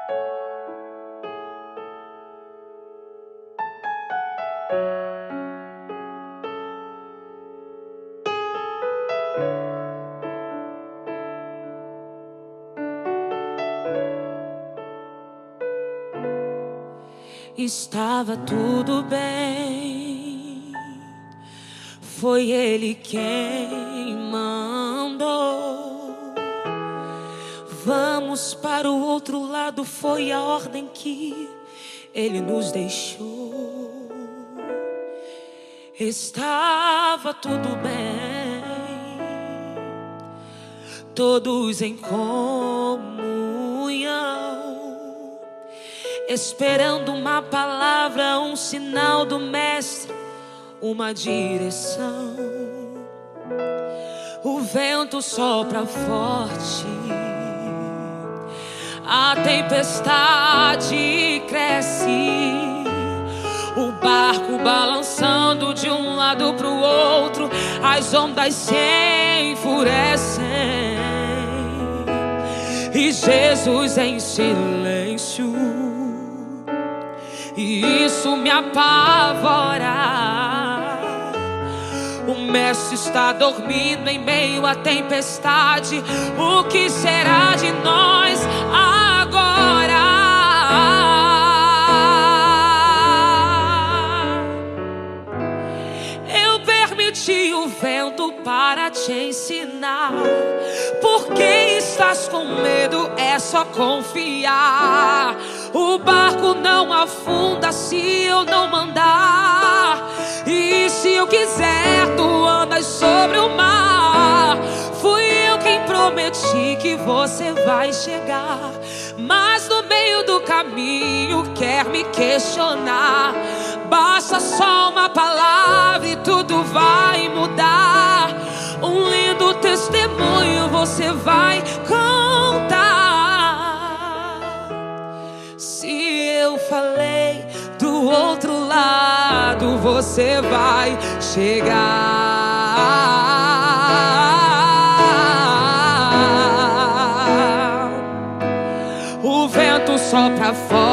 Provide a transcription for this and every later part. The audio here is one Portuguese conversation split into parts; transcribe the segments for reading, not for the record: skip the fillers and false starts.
Estava tudo bem, foi ele quem mandou. Vamos para o outro lado, foi a ordem que ele nos deixou. Estava tudo bem, todos em comunhão, esperando uma palavra, um sinal do mestre, uma direção. O vento sopra forte, a tempestade cresce, o barco balançando de um lado pro outro, as ondas se enfurecem e Jesus em silêncio. E isso me apavora. O mestre está dormindo em meio à tempestade. O que será de nós agora? Eu permiti o vento para te ensinar. Por que estás com medo? É só confiar. O barco não afunda se eu não mandar. E se eu quiser, tu andas sobre o mar. Fui eu quem prometi que você vai chegar, mas no meio do caminho quer me questionar. Basta só uma palavra e tudo vai mudar. Um lindo testemunho você vai contar. Se eu falei, do outro lado você vai chegar. O vento sopra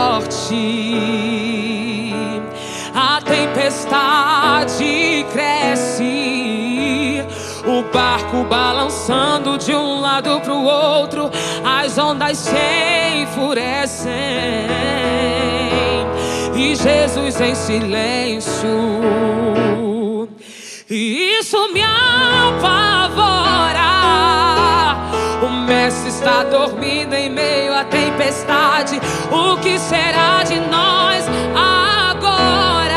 forte, a tempestade cresce, o barco balançando de um lado pro outro, as ondas se enfurecem e Jesus em silêncio. E isso me apavora. O mestre está dormindo em meio à tempestade. O que será de nós agora?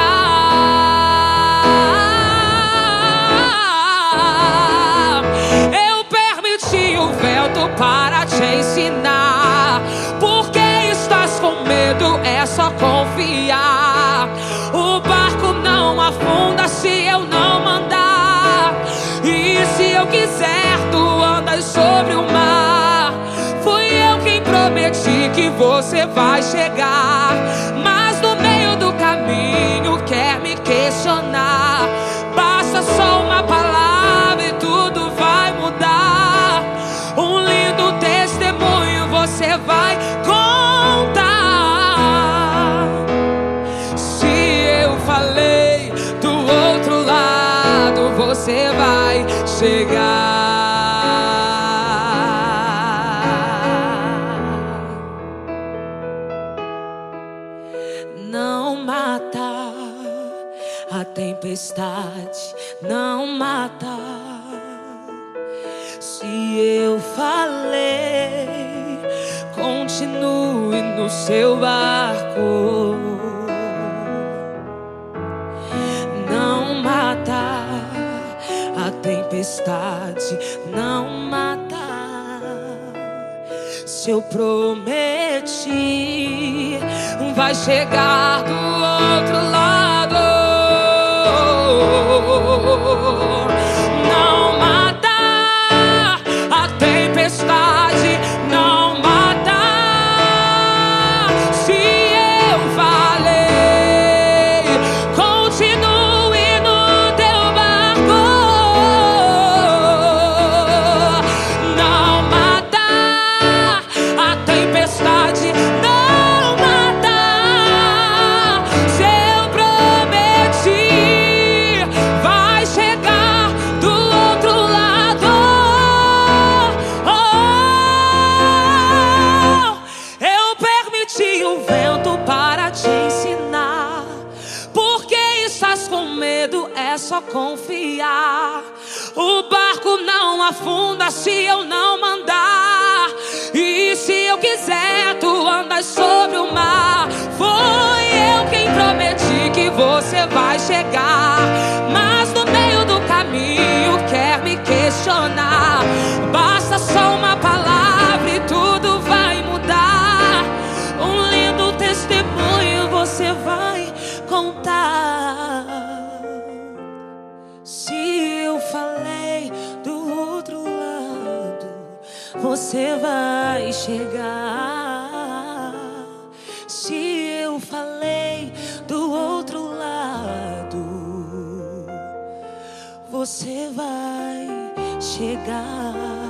Eu permiti o vento para te ensinar. Por que estás com medo? É só confiar. O barco não afunda se eu não mandar. E se eu quiser, tu andas sobre o mar. Fui eu quem prometi que você vai chegar, mas no meio do caminho quer me questionar. Basta só uma palavra e tudo vai mudar. Um lindo testemunho você vai contar. Se eu falei, do outro lado você vai chegar. Não mata a tempestade, não mata. Se eu falei, continue no seu barco. Não mata a tempestade, não mata. Se eu prometi, vai chegar do outro lado. Não mata a tempestade, não mata. Se eu falei, continue no teu barco. Não mata a tempestade, não. só confiar. O barco não afunda se eu não mandar. E se eu quiser, tu andas sobre o mar. Foi eu quem prometi que você vai chegar, mas no meio do caminho quer me questionar. Basta só uma palavra e tudo vai mudar. Um lindo testemunho você vai contar. Se eu falei do outro lado, você vai chegar. Se eu falei do outro lado, você vai chegar.